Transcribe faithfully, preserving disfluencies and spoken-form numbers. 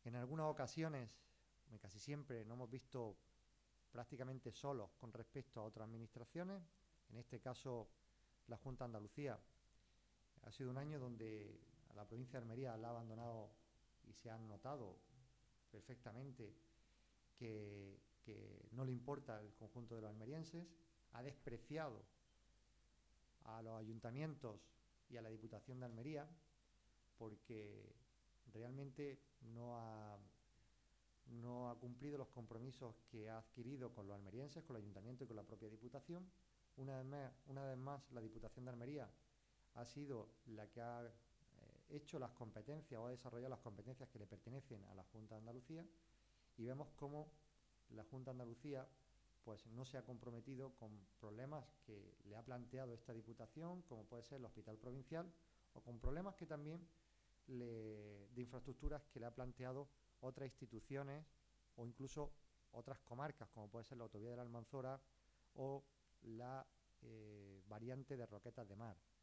En algunas ocasiones, casi siempre, nos hemos visto prácticamente solos con respecto a otras administraciones. En este caso, la Junta de Andalucía ha sido un año donde a la provincia de Almería la ha abandonado y se han notado perfectamente que, que no le importa el conjunto de los almerienses, ha despreciado a los ayuntamientos y a la Diputación de Almería porque realmente no ha, no ha cumplido los compromisos que ha adquirido con los almerienses, con el ayuntamiento y con la propia Diputación. Una vez más, una vez más la Diputación de Almería ha sido la que ha eh, hecho las competencias o ha desarrollado las competencias que le pertenecen a la Junta de Andalucía, y vemos cómo la Junta de Andalucía pues no se ha comprometido con problemas que le ha planteado esta Diputación, como puede ser el Hospital Provincial, o con problemas que también le, de infraestructuras que le ha planteado otras instituciones o incluso otras comarcas, como puede ser la autovía de la Almanzora o la eh, variante de Roquetas de Mar.